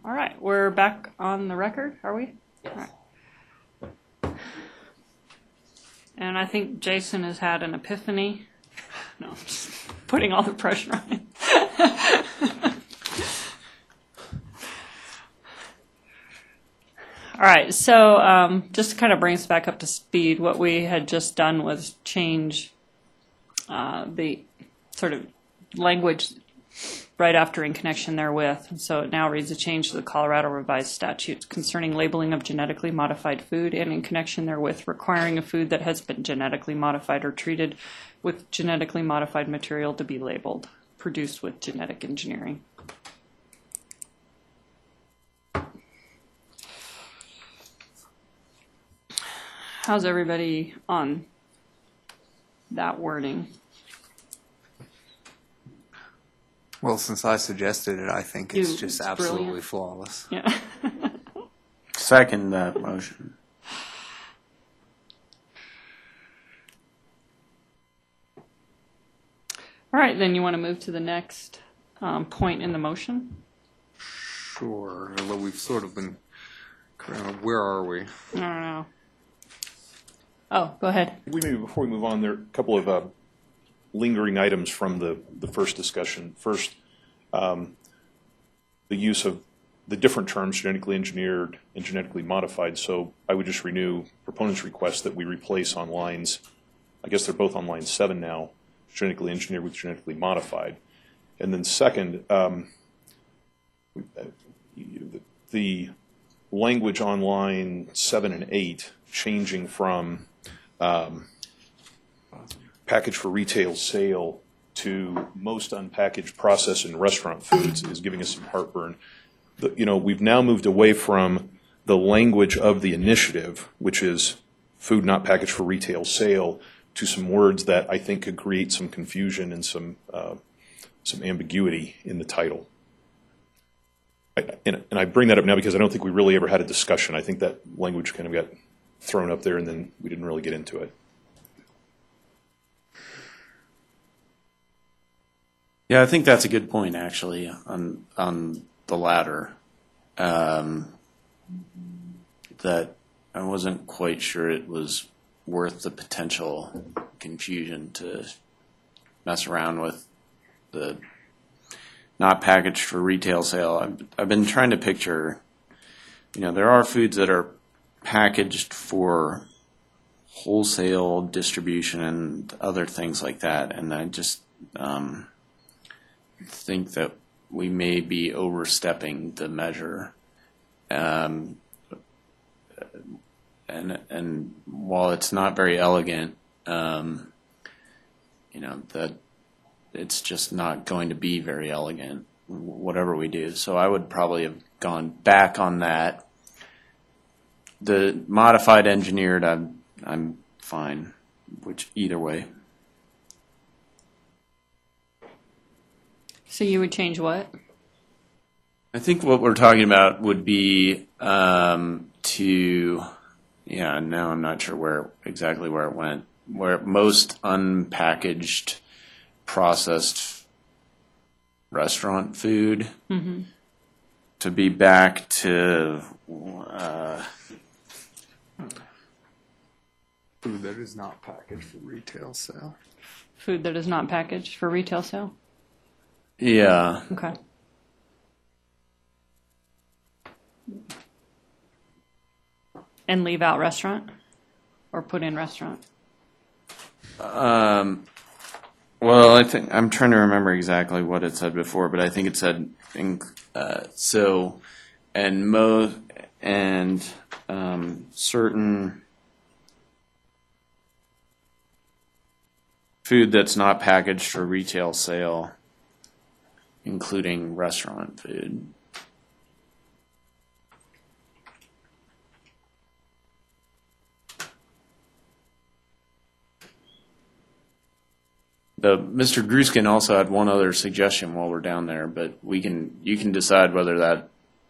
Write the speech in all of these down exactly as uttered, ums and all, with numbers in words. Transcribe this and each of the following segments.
All right, we're back on the record, are we? Yes. All right. And I think Jason has had an epiphany. No, I'm just putting all the pressure on him. All right, so um, just to kind of bring us back up to speed, what we had just done was change uh, the sort of language right after in connection therewith. So it now reads a change to the Colorado Revised Statutes concerning labeling of genetically modified food and in connection therewith requiring a food that has been genetically modified or treated with genetically modified material to be labeled, produced with genetic engineering. How's everybody on that wording? Well, since I suggested it, I think it's You- just it's absolutely brilliant. flawless. Yeah. Second that motion. All right, then you want to move to the next um, point in the motion? Sure, although we've sort of been, uh, where are we? I don't know. Oh, go ahead. We maybe before we move on, there are a couple of uh, lingering items from the, the first discussion. First, um, the use of the different terms genetically engineered and genetically modified. So I would just renew proponents' request that we replace on lines, I guess they're both on line seven now, genetically engineered with genetically modified. And then second, um, the, the language on line seven and eight changing from um, packaged for retail sale to most unpackaged processed and restaurant foods is giving us some heartburn. The, you know, we've now moved away from the language of the initiative, which is food not packaged for retail sale, to some words that I think could create some confusion and some uh, some ambiguity in the title. I, and, and I bring that up now because I don't think we really ever had a discussion. I think that language kind of got thrown up there and then we didn't really get into it. Yeah, I think that's a good point, actually, on on the latter. Um, that I wasn't quite sure it was worth the potential confusion to mess around with the not packaged for retail sale. I've, I've been trying to picture, you know, there are foods that are packaged for wholesale distribution and other things like that, and I just um, think that we may be overstepping the measure. Um, and and while it's not very elegant, um, you know, that it's just not going to be very elegant, whatever we do. So I would probably have gone back on that. The modified engineered, I'm I'm fine, which either way. So you would change what? I think what we're talking about would be um, to, yeah, now I'm not sure where exactly where it went, where most unpackaged processed restaurant food Mm-hmm. to be back to uh, Food that is not packaged for retail sale. Food that is not packaged for retail sale? yeah. Okay. And leave out restaurant? Or put in restaurant? Um, well, I think I'm trying to remember exactly what it said before, but I think it said in, uh, so and mo and um, certain food that's not packaged for retail sale, including restaurant food. The Mister Gruskin also had one other suggestion while we're down there, but we can you can decide whether that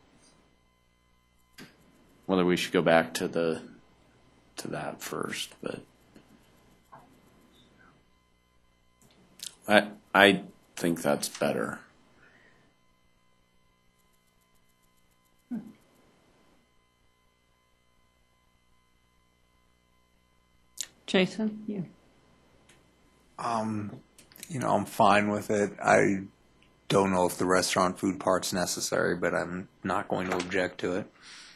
whether we should go back to the to that first. But I, I, I think that's better. Jason, you. Um, you know, I'm fine with it. I don't know if the restaurant food part's necessary, but I'm not going to object to it.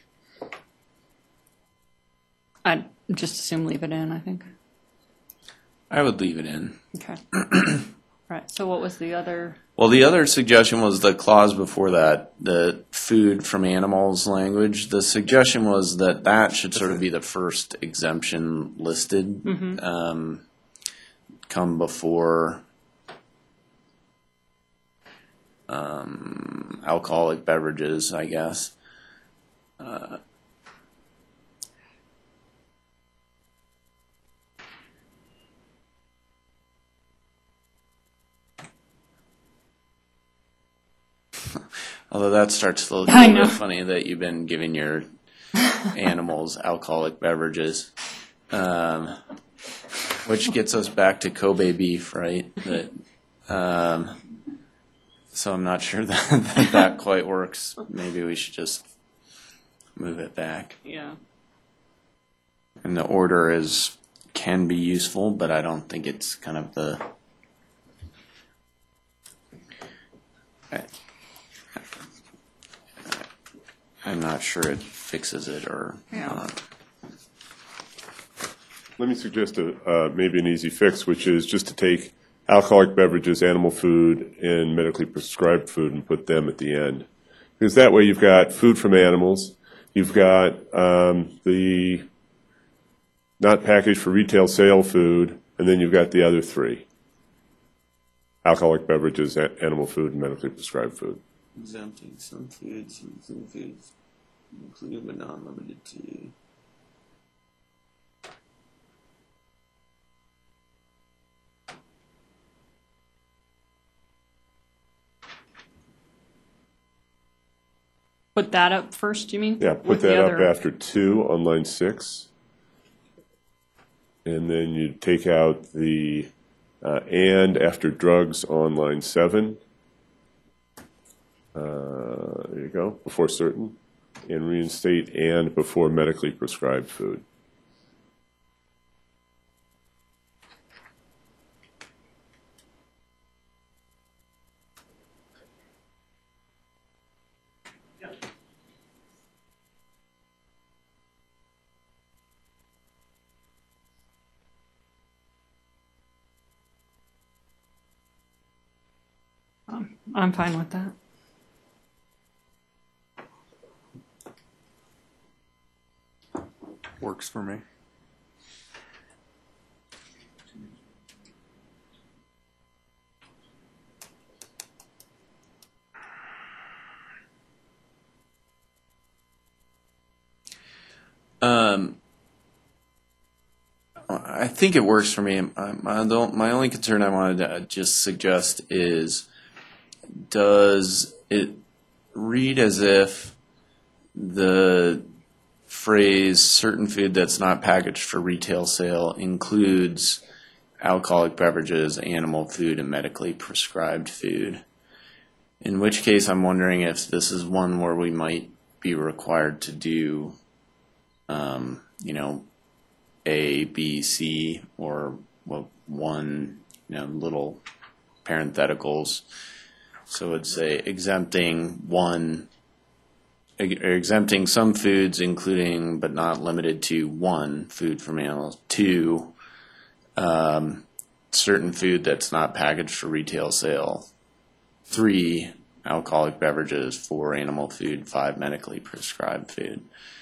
I'd just assume leave it in, I think. I would leave it in. Okay. Right, so what was the other? Well, the other suggestion was the clause before that, the food from animals language. The suggestion was that that should sort of be the first exemption listed, Mm-hmm. um, come before um, alcoholic beverages, I guess. Uh, Although that starts to look a I little know. bit funny that you've been giving your animals alcoholic beverages, um, which gets us back to Kobe beef, right? That, um, so I'm not sure that, that that quite works. Maybe we should just move it back. Yeah. And the order is can be useful, but I don't think it's kind of the. I, I'm not sure it fixes it or Yeah. not. Let me suggest a, uh, maybe an easy fix, which is just to take alcoholic beverages, animal food, and medically prescribed food and put them at the end. Because that way you've got food from animals, you've got um, the not packaged for retail sale food, and then you've got the other three. Alcoholic beverages, a- animal food, and medically prescribed food. Exempting some foods, some foods, including but not limited to. Put that up first, you mean? Yeah, put With the that up other- after two on line six. And then you take out the uh, and after drugs on line seven. Uh, there you go, before certain. And reinstate and before medically prescribed food. I'm fine with that. Works for me. Um, I think it works for me. My, my only concern I wanted to just suggest is, does it read as if the phrase certain food that's not packaged for retail sale includes alcoholic beverages, animal food, and medically prescribed food? In which case, I'm wondering if this is one where we might be required to do Um, you know, A, B, C, or well, one, you know, little parentheticals. So it'd say exempting one, ex- or exempting some foods, including but not limited to one, food from animals. Two, um, certain food that's not packaged for retail sale. Three, alcoholic beverages. Four, animal food. Five, medically prescribed food.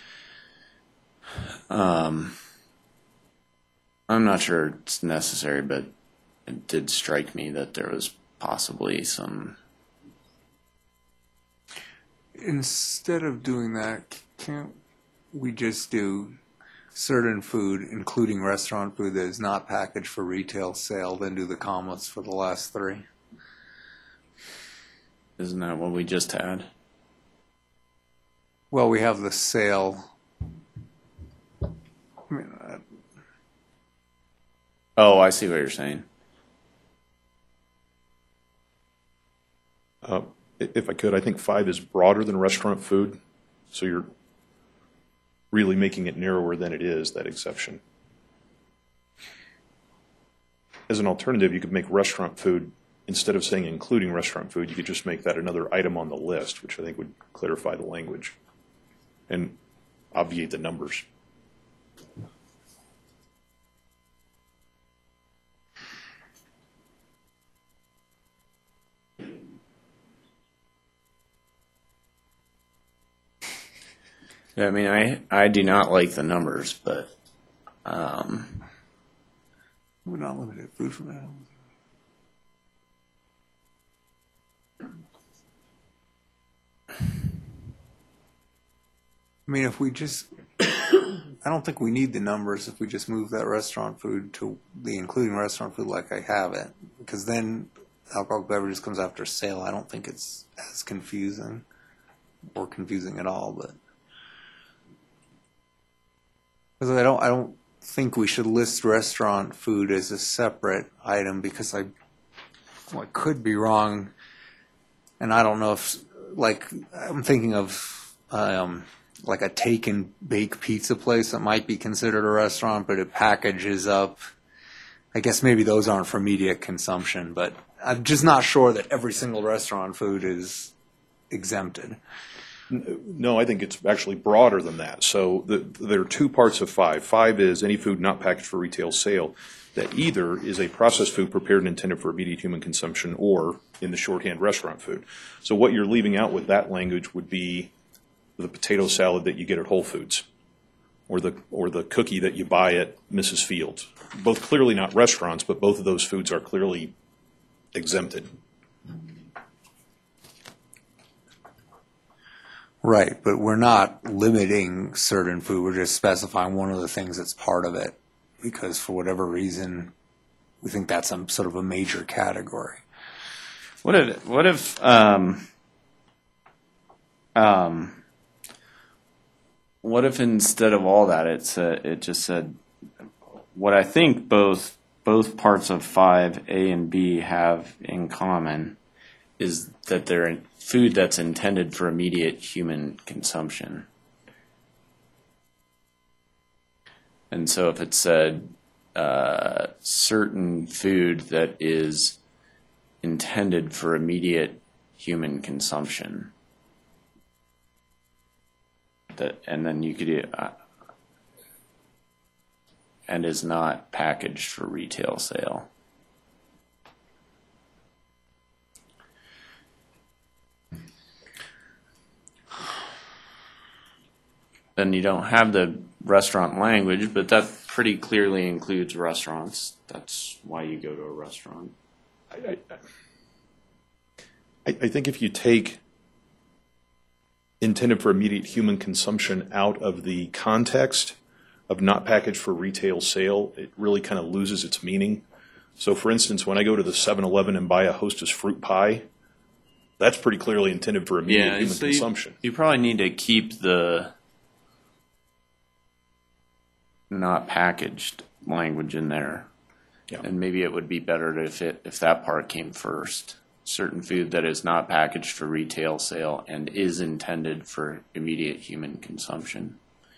Um, I'm not sure it's necessary, but it did strike me that there was possibly some. Instead of doing that, can't we just do certain food, including restaurant food that is not packaged for retail sale, then do the commas for the last three? Isn't that what we just had? Well, we have the sale. I mean, uh, Oh, I see what you're saying. Uh, i- If I could, I think five is broader than restaurant food, so you're really making it narrower than it is, that exception. as an alternative, you could make restaurant food, instead of saying including restaurant food, you could just make that another item on the list, which I think would clarify the language and obviate the numbers. I mean, I, I do not like the numbers, but, um, We're not limited food from animals. I mean, if we just, I don't think we need the numbers if we just move that restaurant food to the including restaurant food like I have it, because then alcoholic beverages comes after sale. I don't think it's as confusing or confusing at all, but because I don't, I don't think we should list restaurant food as a separate item because I, well, I could be wrong, and I don't know if, like, I'm thinking of um, like a take and bake pizza place that might be considered a restaurant, but it packages up. I guess maybe those aren't for immediate consumption, but I'm just not sure that every single restaurant food is exempted. No, I think it's actually broader than that. So the, there are two parts of five. Five is any food not packaged for retail sale that either is a processed food prepared and intended for immediate human consumption or in the shorthand restaurant food. So what you're leaving out with that language would be the potato salad that you get at Whole Foods or the, or the cookie that you buy at Missus Fields. Both clearly not restaurants, but both of those foods are clearly exempted. Right, but we're not limiting certain food. We're just specifying one of the things that's part of it because for whatever reason, we think that's some sort of a major category. what if, what if, um, um, what if instead of all that, it said, it just said, what I think both, both parts of five A and B have in common is that they're food that's intended for immediate human consumption. And so if it said uh, certain food that is intended for immediate human consumption, that, and then you could, uh, and is not packaged for retail sale. Then you don't have the restaurant language, but that pretty clearly includes restaurants. That's why you go to a restaurant. I, I, I think if you take intended for immediate human consumption out of the context of not packaged for retail sale, it really kind of loses its meaning. So for instance, when I go to the seven eleven and buy a Hostess fruit pie, that's pretty clearly intended for immediate Yeah, human so you, consumption. you probably need to keep the not packaged language in there. Yeah. And maybe it would be better if it if that part came first. Certain food that is not packaged for retail sale and is intended for immediate human consumption.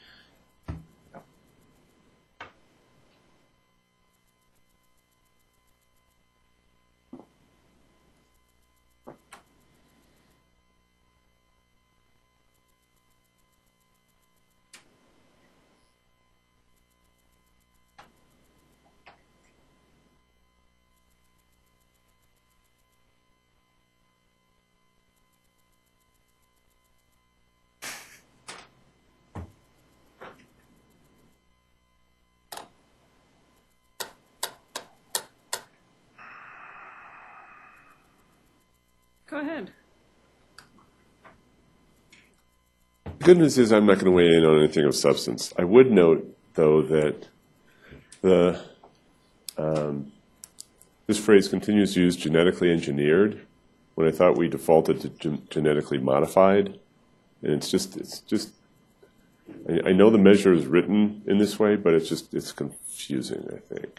Go ahead. Good news is I'm not going to weigh in on anything of substance. I would note, though, that the um, this phrase continues to use genetically engineered when I thought we defaulted to gen- genetically modified, and it's just it's just I, I know the measure is written in this way, but it's just it's confusing, I think.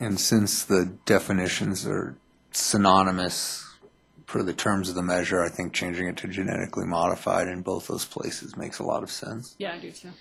And since the definitions are synonymous per the terms of the measure, I think changing it to genetically modified in both those places makes a lot of sense. Yeah, I do too.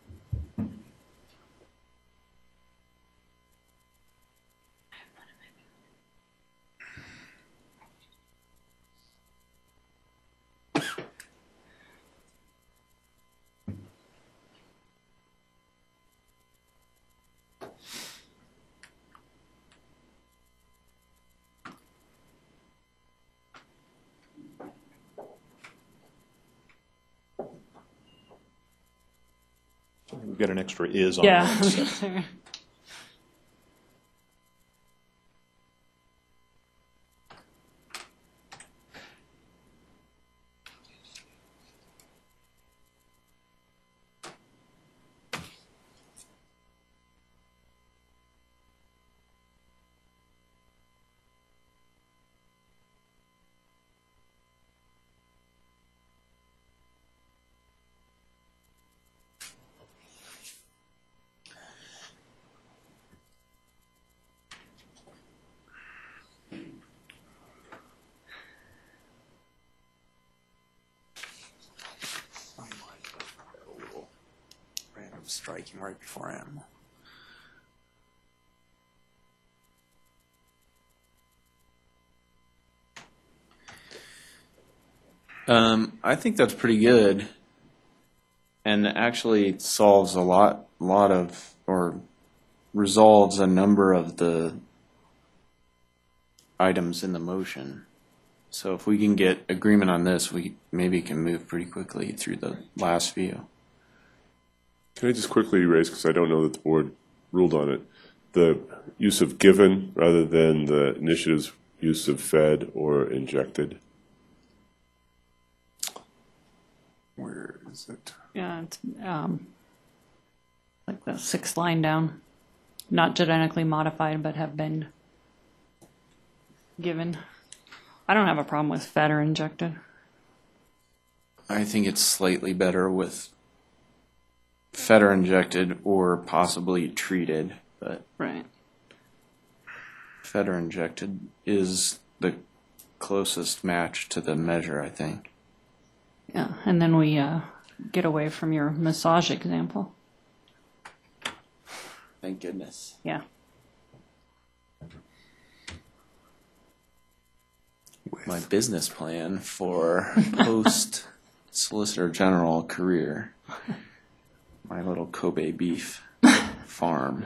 We've got an extra is on Yeah. line seven. Random striking right before animal. Um, I think that's pretty good, and actually solves a lot, lot of, or resolves a number of the items in the motion. So if we can get agreement on this, we maybe can move pretty quickly through the last few. Can I just quickly raise, because I don't know that the board ruled on it, the use of given rather than the initiative's use of fed or injected? Where is it? Yeah, it's um, like the sixth line down. Not genetically modified, but have been given. I don't have a problem with fed or injected. I think it's slightly better with fed or injected or possibly treated, but Right. fed or injected is the closest match to the measure, I think. Yeah, and then we uh, get away from your massage example. Thank goodness. Yeah. My business plan for post Solicitor General career. My little Kobe beef farm.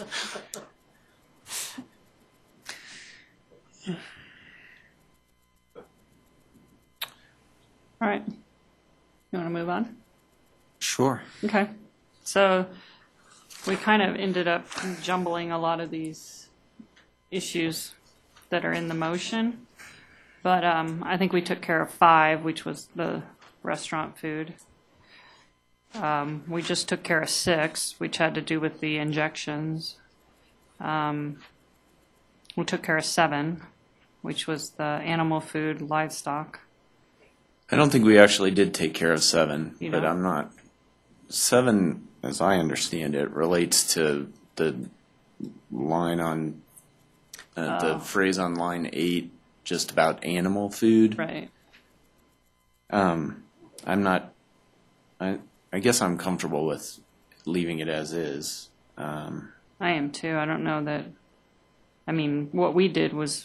All right. You want to move on? Sure. Okay. So we kind of ended up jumbling a lot of these issues that are in the motion. But um, I think we took care of five, which was the restaurant food. Um, we just took care of six, which had to do with the injections. Um, we took care of seven, which was the animal food, livestock. I don't think we actually did take care of seven, You but don't? I'm not. Seven, as I understand it, relates to the line on, uh, Oh. the phrase on line eight, just about animal food. Right. Um, I'm not, I, I guess I'm comfortable with leaving it as is. Um, I am too. I don't know that. I mean, what we did was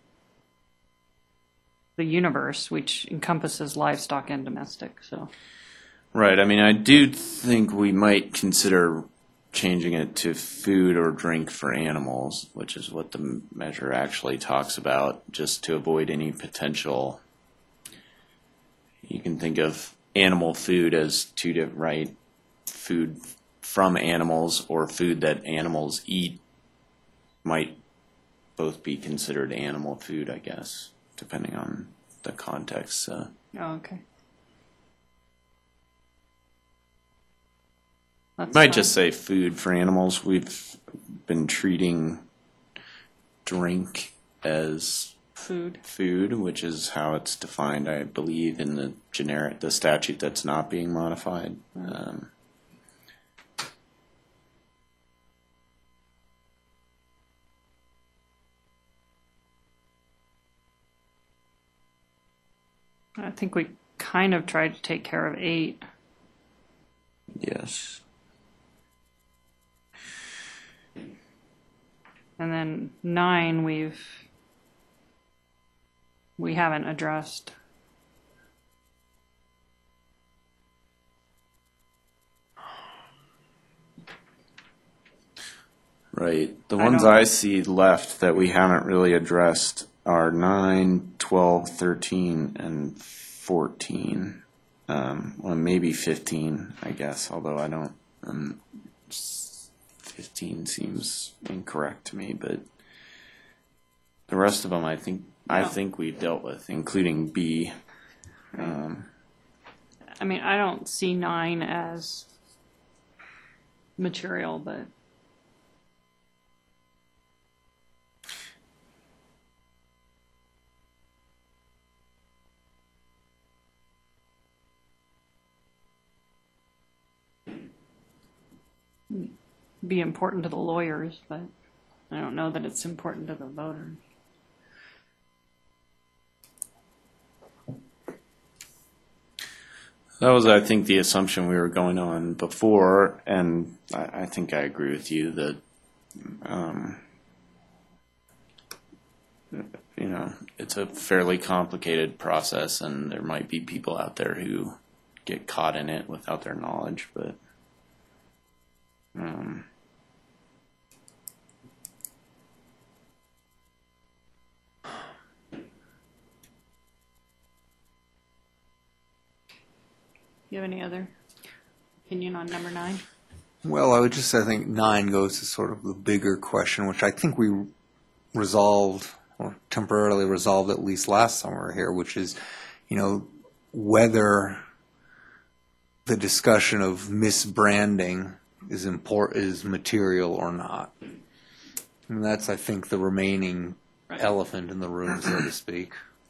the universe, which encompasses livestock and domestic. So, right. I mean, I do think we might consider changing it to food or drink for animals, which is what the measure actually talks about, just to avoid any potential. You can think of animal food as two different, right? Food from animals or food that animals eat might both be considered animal food, I guess, depending on the context. Uh, oh, okay. That's might fine. just say food for animals. We've been treating drink as food. food, which is how it's defined, I believe, in the generic, the statute that's not being modified. Um, think we kind of tried to take care of eight. Yes. And then nine, we've, we haven't addressed. Right. The I ones don't- I see left that we haven't really addressed are nine, twelve, thirteen, and fourteen. Um, well, maybe fifteen, I guess, although I don't, um, s- fifteen seems incorrect to me, but the rest of them, I think, I No. think we've dealt with, including B. Um, I mean, I don't see nine as material, but be important to the lawyers, but I don't know that it's important to the voters. That was, I think, the assumption we were going on before, and I, I think I agree with you that, um, you know, it's a fairly complicated process, and there might be people out there who get caught in it without their knowledge, but, um, You have any other opinion on number nine? Well, I would just, I think nine goes to sort of the bigger question, which I think we resolved or temporarily resolved at least last summer here, which is, you know, whether the discussion of misbranding is import is material or not. And that's, I think, the remaining Right. elephant in the room, so to speak.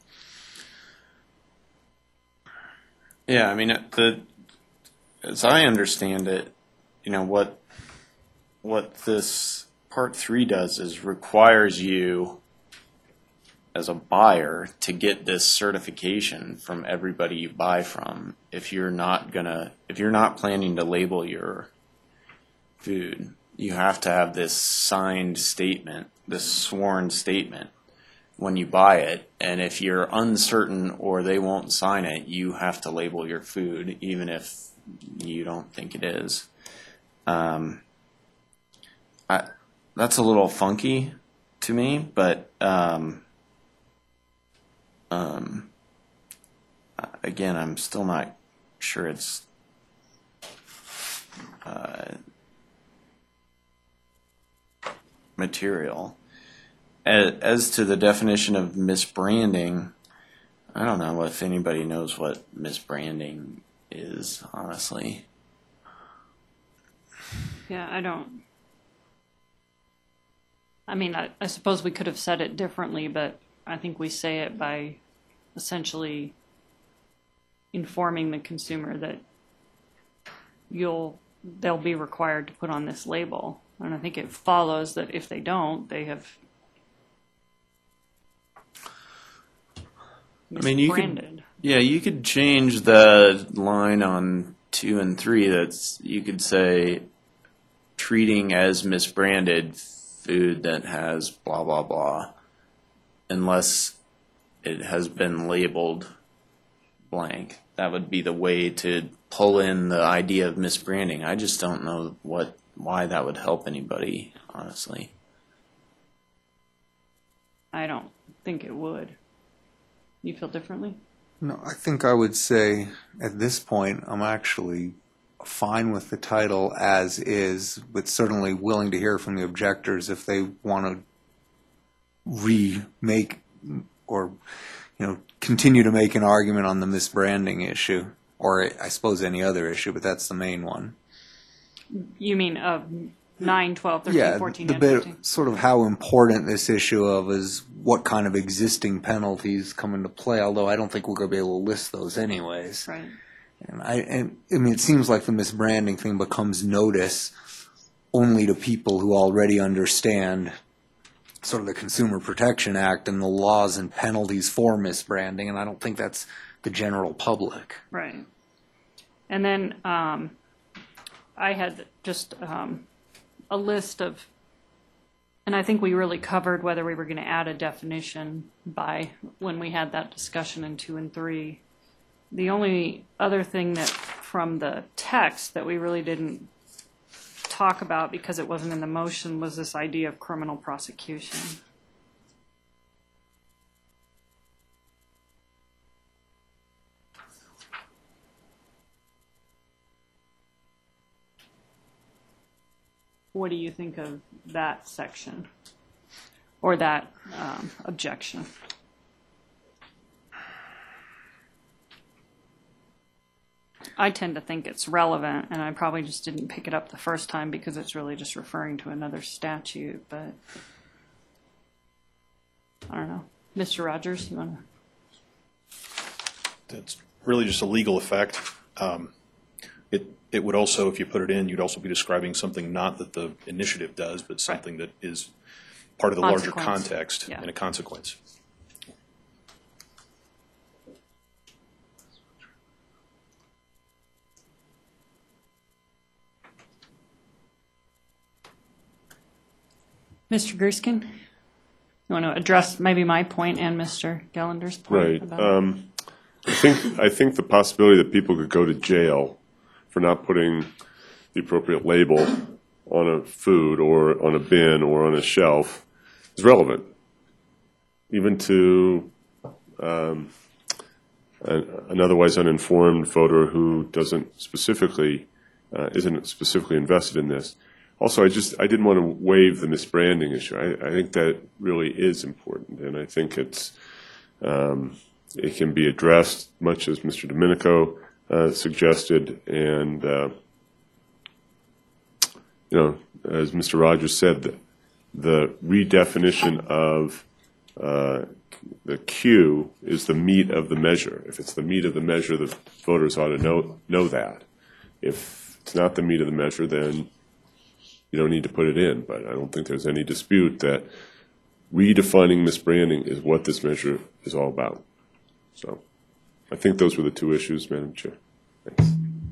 yeah, I mean, it- the, as I understand it, you know, what, what this part three does is requires you as a buyer to get this certification from everybody you buy from. If you're not gonna, if you're not planning to label your food, you have to have this signed statement, this sworn statement when you buy it. And if you're uncertain or they won't sign it, you have to label your food, even if you don't think it is. Um, I, that's a little funky to me, but um, um, again, I'm still not sure it's uh, material. As, as to the definition of misbranding, I don't know if anybody knows what misbranding is, honestly. Yeah, I don't. I mean, I, I suppose we could have said it differently, but I think we say it by essentially informing the consumer that you'll they'll be required to put on this label. And I think it follows that if they don't, they have I mean, you could- misbranded. Yeah, you could change the line on two and three. That's, you could say treating as misbranded food that has blah blah blah, unless it has been labeled blank. That would be the way to pull in the idea of misbranding. I just don't know what why that would help anybody, honestly. I don't think it would. You feel differently? No, I think I would say at this point I'm actually fine with the title as is, but certainly willing to hear from the objectors if they want to remake or, you know, continue to make an argument on the misbranding issue, or I suppose any other issue, but that's the main one. You mean of nine, twelve, thirteen, Yeah, fourteen, the and bit fifteen? sort of how important this issue of is what kind of existing penalties come into play. Although I don't think we're going to be able to list those anyways. Right. And I, and, I mean, it seems like the misbranding thing becomes notice only to people who already understand sort of the Consumer Protection Act and the laws and penalties for misbranding. And I don't think that's the general public. Right. And then um, I had just um, a list of, and I think we really covered whether we were going to add a definition by when we had that discussion in two and three. The only other thing that from the text that we really didn't talk about because it wasn't in the motion was this idea of criminal prosecution. What do you think of that section or that um, objection? I tend to think it's relevant, and I probably just didn't pick it up the first time because it's really just referring to another statute, but I don't know. Mister Rogers, you want to? It's really just a legal effect. Um, It, it would also, if you put it in, you'd also be describing something not that the initiative does, but something that is part of the larger Consequence. context Yeah. and a consequence. Mister Griskin, you want to address maybe my point and Mister Gellender's point? Right. about- Um, I think, I think the possibility that people could go to jail for not putting the appropriate label on a food or on a bin or on a shelf is relevant, even to um, an, an otherwise uninformed voter who doesn't specifically, uh, isn't specifically invested in this. Also, I just, I didn't want to waive the misbranding issue. I, I think that really is important, and I think it's, um, it can be addressed, much as Mister Domenico uh, suggested, and uh, you know, as Mister Rogers said, the, the redefinition of uh, the Q is the meat of the measure. If it's the meat of the measure, the voters ought to know know that. If it's not the meat of the measure, then you don't need to put it in. But I don't think there's any dispute that redefining misbranding is what this measure is all about. So I think those were the two issues, Madam Chair. Thanks.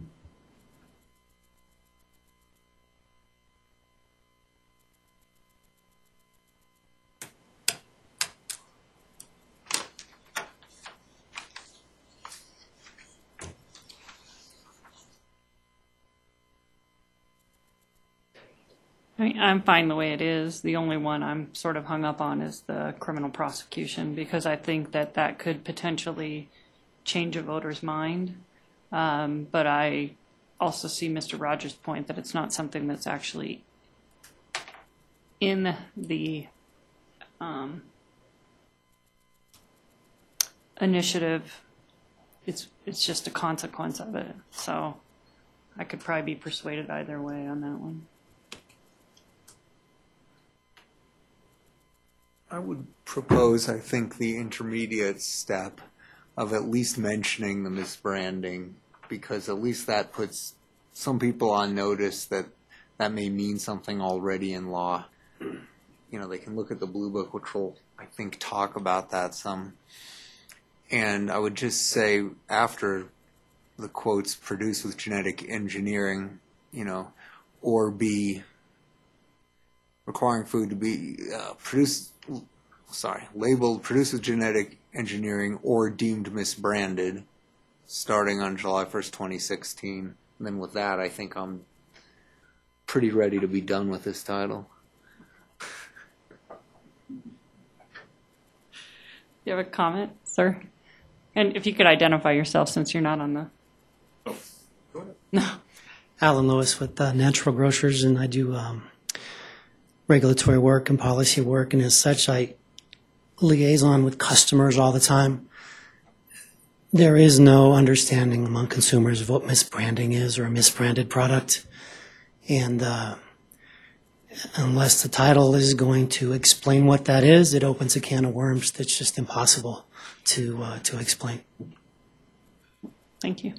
I mean, I'm fine the way it is. The only one I'm sort of hung up on is the criminal prosecution because I think that that could potentially change a voter's mind. Um, but I also see Mister Rogers' point that it's not something that's actually in the um, initiative. It's it's just a consequence of it. So I could probably be persuaded either way on that one. I would propose, I think, the intermediate step of at least mentioning the misbranding, because at least that puts some people on notice that that may mean something already in law. You know, they can look at the Blue Book, which will, I think, talk about that some. And I would just say, after the quotes produced with genetic engineering, you know, or be requiring food to be uh, produced, sorry, labeled produced with genetic engineering or deemed misbranded, starting on July first, twenty sixteen. And then with that, I think I'm pretty ready to be done with this title. You have a comment, sir? And if you could identify yourself since you're not on the. Oh, go ahead. No. Alan Lewis with uh, Natural Grocers, and I do um, regulatory work and policy work, and as such, I liaison with customers all the time. There is no understanding among consumers of what misbranding is or a misbranded product, and uh, unless the title is going to explain what that is, it opens a can of worms that's just impossible to uh, to explain. Thank you.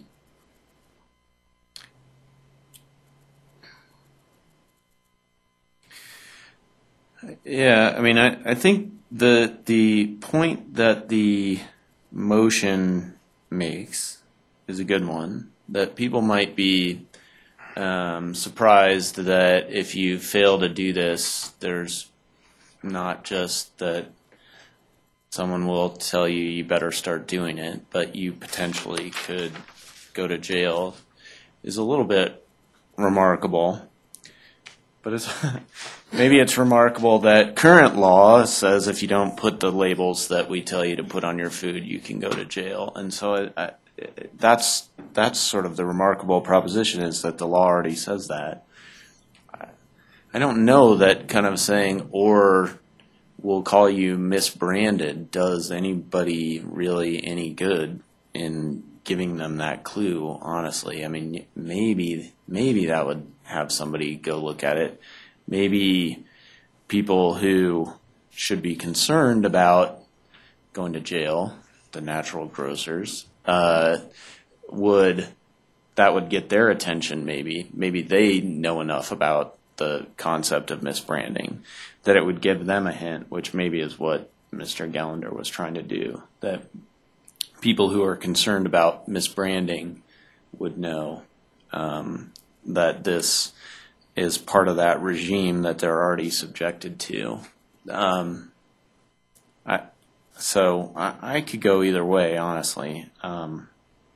Yeah, I mean, I, I think the the point that the motion makes is a good one, that people might be um, surprised that if you fail to do this, there's not just that someone will tell you you better start doing it, but you potentially could go to jail, is a little bit remarkable. But it's maybe it's remarkable that current law says if you don't put the labels that we tell you to put on your food, you can go to jail. And so I, I, that's that's sort of the remarkable proposition, is that the law already says that. I, I don't know that kind of saying, or we'll call you misbranded, does anybody really any good in giving them that clue, honestly. I mean, maybe maybe that would have somebody go look at it. Maybe people who should be concerned about going to jail, the natural grocers, uh, would that would get their attention maybe. Maybe they know enough about the concept of misbranding that it would give them a hint, which maybe is what Mister Gallender was trying to do, that people who are concerned about misbranding would know um, that this is part of that regime that they're already subjected to. Um, I, so I, I could go either way, honestly. Um,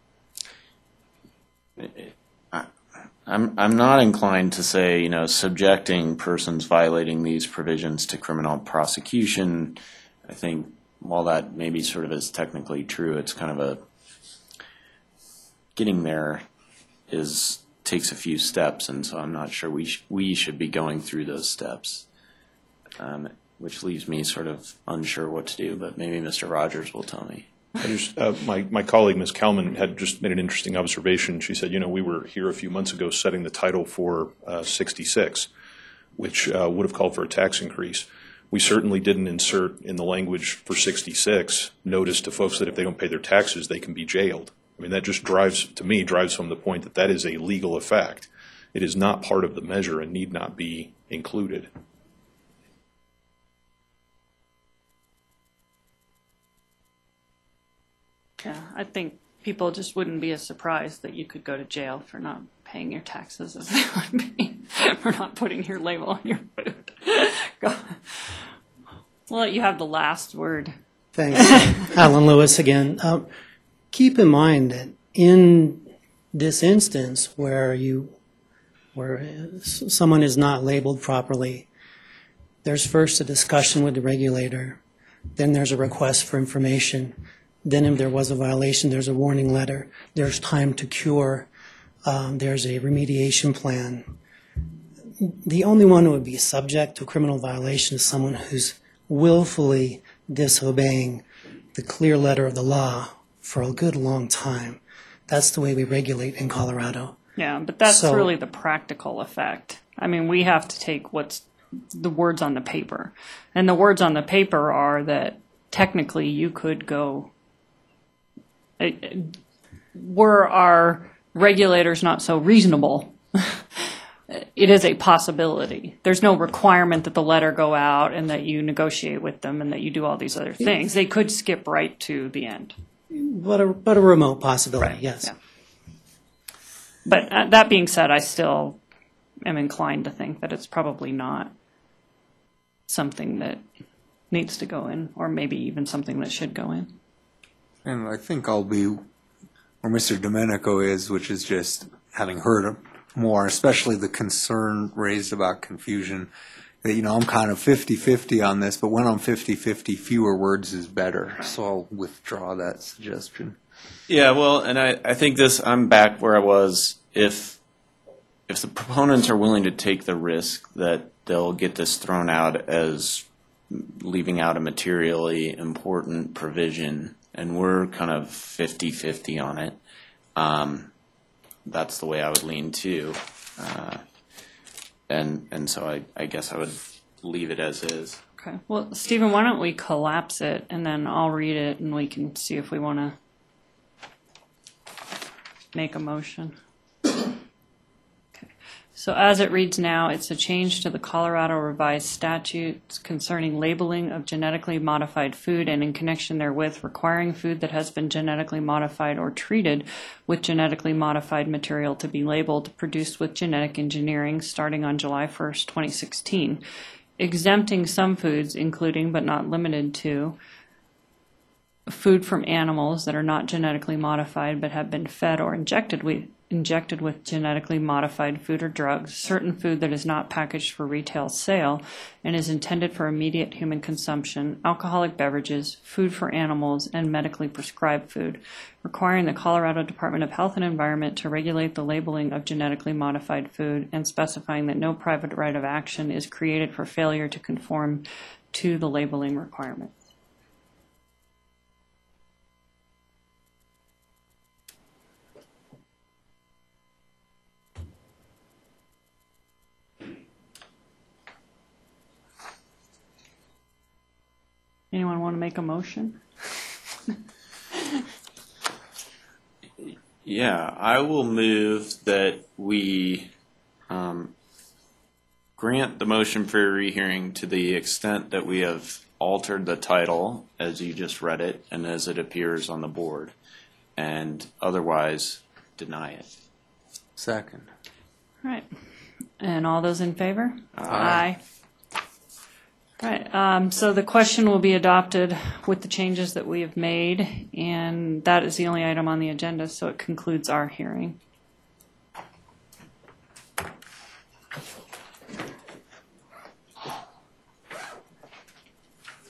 it, I, I'm I'm not inclined to say, you know, subjecting persons violating these provisions to criminal prosecution. I think while that maybe sort of is technically true, it's kind of a getting there is takes a few steps, and so I'm not sure we sh- we should be going through those steps, um, which leaves me sort of unsure what to do. But maybe Mister Rogers will tell me. I just, uh, my, my colleague, Miz Kalman, had just made an interesting observation. She said, you know, we were here a few months ago setting the title for uh, sixty-six, which uh, would have called for a tax increase. We certainly didn't insert in the language for sixty-six notice to folks that if they don't pay their taxes, they can be jailed. I mean, that just drives, to me, drives home the point that that is a legal effect. It is not part of the measure and need not be included. Yeah, I think people just wouldn't be as surprised that you could go to jail for not paying your taxes as they would be for not putting your label on your food. Go. We'll let you have the last word. Thanks. Alan Lewis again. Um, keep in mind that in this instance where you, where someone is not labeled properly, there's first a discussion with the regulator, then there's a request for information, then if there was a violation, there's a warning letter, there's time to cure, um, there's a remediation plan. The only one who would be subject to a criminal violation is someone who's willfully disobeying the clear letter of the law for a good long time. That's the way we regulate in Colorado. Yeah, but that's So- really the practical effect. I mean, we have to take what's the words on the paper. And the words on the paper are that technically you could go. It, it- were our regulators not so reasonable, it is a possibility. There's no requirement that the letter go out and that you negotiate with them and that you do all these other things. They could skip right to the end. But a, but a remote possibility, yes. Yeah. But uh, that being said, I still am inclined to think that it's probably not something that needs to go in, or maybe even something that should go in. And I think I'll be where Mister Domenico is, which is just having heard more, especially the concern raised about confusion, that, you know, I'm kind of fifty-fifty on this, but when I'm fifty-fifty, fewer words is better. So I'll withdraw that suggestion. Yeah, well, and I, I think this, I'm back where I was. If if the proponents are willing to take the risk that they'll get this thrown out as leaving out a materially important provision, and we're kind of fifty-fifty on it, um, that's the way I would lean too. Uh, and and so I, I guess I would leave it as is. Okay. Well, Stephen, why don't we collapse it and then I'll read it and we can see if we want to make a motion. Okay. So as it reads now, it's a change to the Colorado Revised Statutes concerning labeling of genetically modified food and in connection therewith requiring food that has been genetically modified or treated with genetically modified material to be labeled produced with genetic engineering starting on July first, twenty sixteen, exempting some foods, including but not limited to food from animals that are not genetically modified but have been fed or injected with injected with genetically modified food or drugs, certain food that is not packaged for retail sale and is intended for immediate human consumption, alcoholic beverages, food for animals, and medically prescribed food, requiring the Colorado Department of Health and Environment to regulate the labeling of genetically modified food and specifying that no private right of action is created for failure to conform to the labeling requirement. Anyone want to make a motion? Yeah, I will move that we um, grant the motion for rehearing to the extent that we have altered the title as you just read it and as it appears on the board, and otherwise deny it. Second. All right. And all those in favor? Aye. Aye. All right, um, so the question will be adopted with the changes that we have made, and that is the only item on the agenda, so it concludes our hearing.